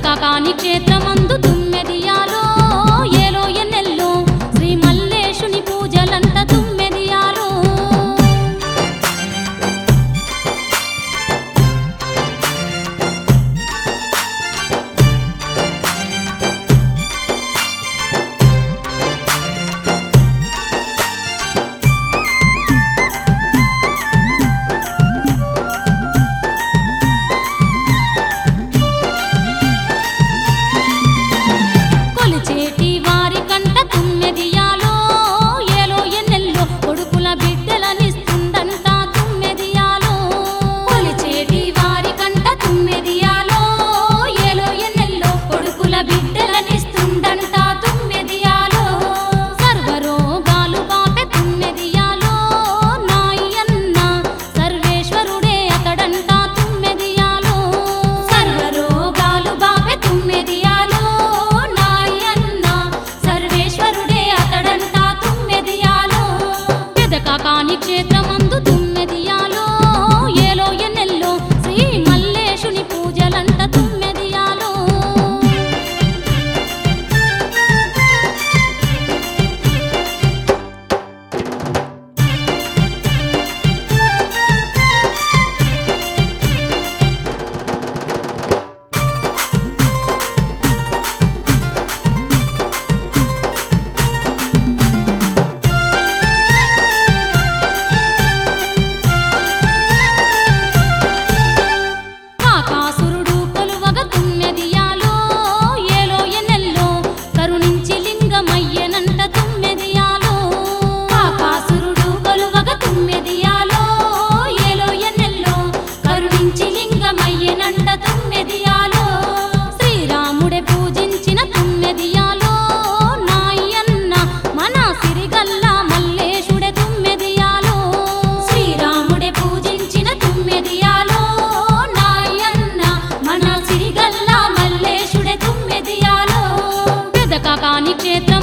పెదకాకాని క్షేత్రమందు తుమ్మెదియాలో ఏలో ఎన్నెల్లో శ్రీ మల్లేశుని పూజలంట తుమ్మెదియాలో కొలిచేటి వారి కంట తుమ్మెదియాలో ఏలో ఎన్నెల్లో కొడుకుల బిడ్డలనిస్తుందంట తుమ్మెదియాలో కొలిచేటి వారి కంట తుమ్మెదియాలో ఏలో ఎన్నెల్లో కొడుకుల బిడ్డలనిస్తుందంట తుమ్మెదియాలో సర్వరోగాలు బాపే తుమ్మెదియాలో నాయన్న సర్వేశ్వరుడే అతడంట తుమ్మెదియాలో సర్వరోగాలు బాపే తుమ్మెదియాలో నాయన్న సర్వేశ్వరుడే అతడంట తుమ్మెదియాలో పెదకాకాని క్షేత్రమందు తుమ్మెదియాలో ఏలో ఎన్నెల్లో శ్రీ మల్లేశుని పూజలంట తుమ్మెదియాలో కాకాసురుడు కొలువగ తుమ్మెదియాలో ఏలో ఎన్నెల్లో కరుణించి లింగమయ్యనంట తుమ్మెదియాలో కాకాసురుడు కొలువగ తుమ్మెదియాలో ఏలో ఎన్నెల్లో కరుణించి లింగమయ్యనంట తుమ్మెదియాలో శ్రీరాముడే పూజించిన తుమ్మెదియాలో నాయన్న మన సిరిగల్ల మల్లేశుడే తుమ్మెదియాలో శ్రీరాముడే పూజించిన తుమ్మెదియాలో నాయన్న మన సిరిగల్ల మల్లేశుడే తుమ్మెదియాలో పెదకాకాని క్షేత్ర